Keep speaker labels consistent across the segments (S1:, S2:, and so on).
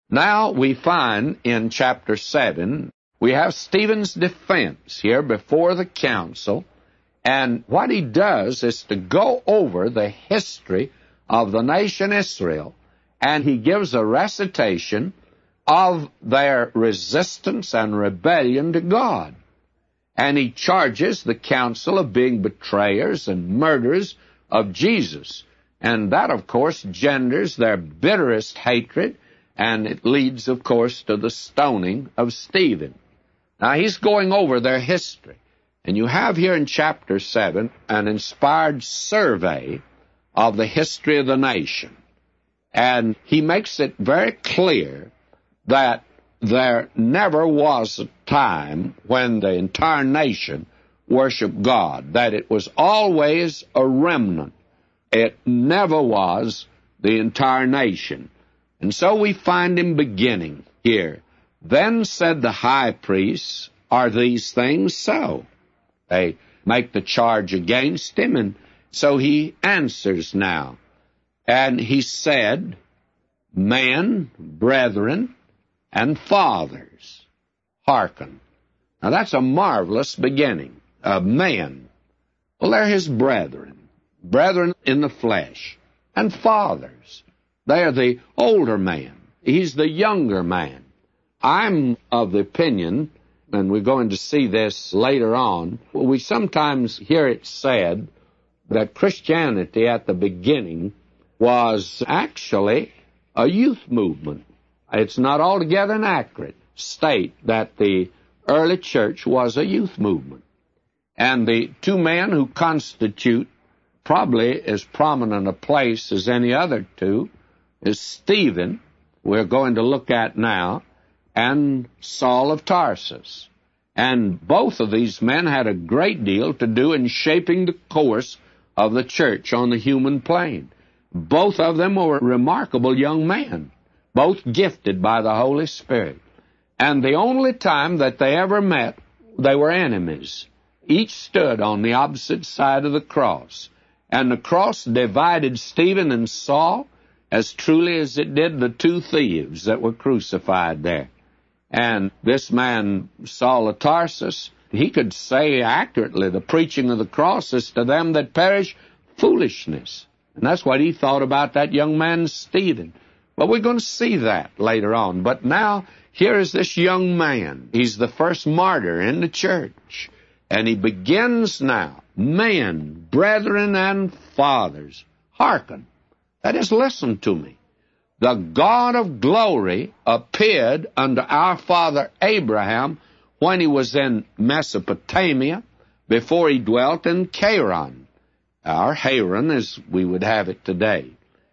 S1: Now we find in chapter 7, we have Stephen's defense here before the council, and what he does is to go over the history of the nation Israel, and he gives a recitation of their resistance and rebellion to God. And he charges the council of being betrayers and murderers of Jesus. And that, of course, genders their bitterest hatred, and it leads, of course, to the stoning of Stephen. Now, he's going over their history. And you have here in chapter 7 an inspired survey of the history of the nation. And he makes it very clear that there never was a time when the entire nation worshiped God, that it was always a remnant. It never was the entire nation. And so we find him beginning here. Then said the high priests, are these things so? They make the charge against him, and so he answers now. And he said, men, brethren, and fathers, hearken. Now that's a marvelous beginning. Men, well, they're his brethren, brethren in the flesh, and fathers. They are the older man. He's the younger man. I'm of the opinion, and we're going to see this later on, we sometimes hear it said that Christianity at the beginning was actually a youth movement. It's not altogether an accurate state that the early church was a youth movement. And the two men who constitute probably as prominent a place as any other two is Stephen, we're going to look at now, and Saul of Tarsus. And both of these men had a great deal to do in shaping the course of the church on the human plane. Both of them were remarkable young men, both gifted by the Holy Spirit. And the only time that they ever met, they were enemies. Each stood on the opposite side of the cross. And the cross divided Stephen and Saul as truly as it did the two thieves that were crucified there. And this man, Saul of Tarsus, he could say accurately, the preaching of the cross is to them that perish foolishness. And that's what he thought about that young man, Stephen. Well, we're going to see that later on. But now, here is this young man. He's the first martyr in the church. And he begins now, men, brethren, and fathers, hearken. That is, listen to me. The God of glory appeared unto our father Abraham when he was in Mesopotamia, before he dwelt in Charan, or Haran as we would have it today,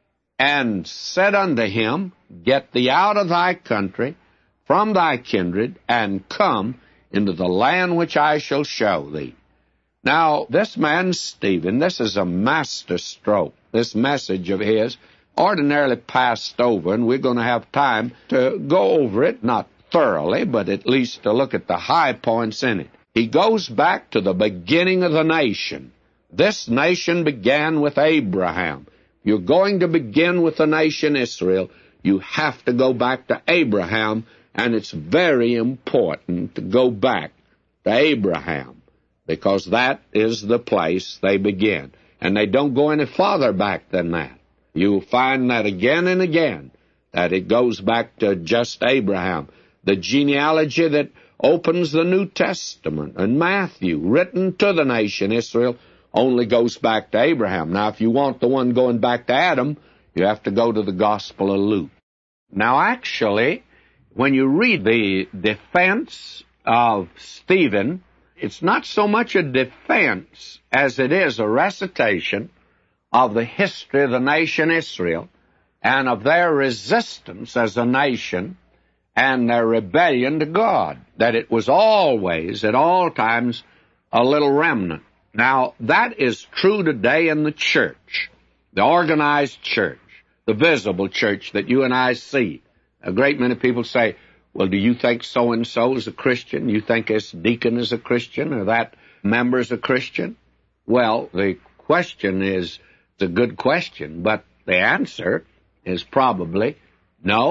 S1: and said unto him, get thee out of thy country, from thy kindred, and come into the land which I shall show thee. Now, this man, Stephen, this is a master stroke. This message of his ordinarily passed over, and we're going to have time to go over it, not thoroughly, but at least to look at the high points in it. He goes back to the beginning of the nation. This nation began with Abraham. You're going to begin with the nation Israel, you have to go back to Abraham, and it's very important to go back to Abraham, because that is the place they begin. And they don't go any farther back than that. You find that again and again, that it goes back to just Abraham. The genealogy that opens the New Testament and Matthew, written to the nation Israel, only goes back to Abraham. Now, if you want the one going back to Adam, you have to go to the Gospel of Luke. Now, actually, when you read the defense of Stephen, it's not so much a defense as it is a recitation of the history of the nation Israel and of their resistance as a nation and their rebellion to God, that it was always, at all times, a little remnant. Now, that is true today in the church, the organized church, the visible church that you and I see. A great many people say, well, do you think so-and-so is a Christian? You think this deacon is a Christian or that member is a Christian? Well, the question is a good question, but the answer is probably no,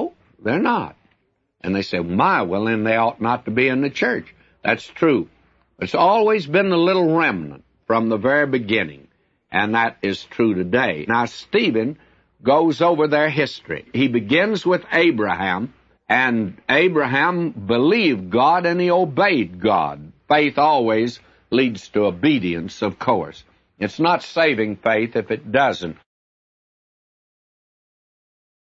S1: They're not. And they say, well, then they ought not to be in the church. That's true. It's always been the little remnant from the very beginning, and that is true today. Now, Stephen goes over their history. He begins with Abraham, and Abraham believed God and he obeyed God. Faith always leads to obedience, of course. It's not saving faith if it doesn't.